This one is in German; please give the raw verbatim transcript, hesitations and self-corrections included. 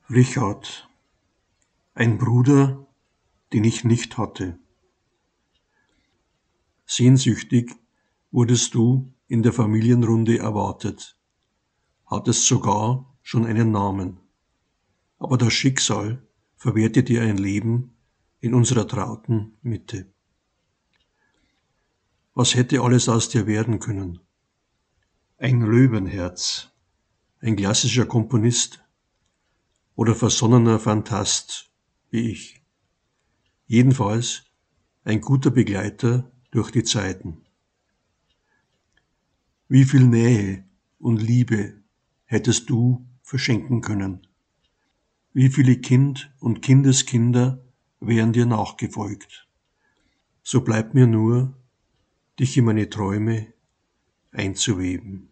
Richard, ein Bruder, den ich nicht hatte. Sehnsüchtig wurdest du in der Familienrunde erwartet, hattest sogar schon einen Namen. Aber das Schicksal verwehrte dir ein Leben in unserer trauten Mitte. Was hätte alles aus dir werden können? Ein Löwenherz, ein klassischer Komponist oder versonnener Phantast wie ich. Jedenfalls ein guter Begleiter durch die Zeiten. Wie viel Nähe und Liebe hättest du verschenken können? Wie viele Kind und Kindeskinder wären dir nachgefolgt? So bleibt mir nur, dich in meine Träume einzuweben.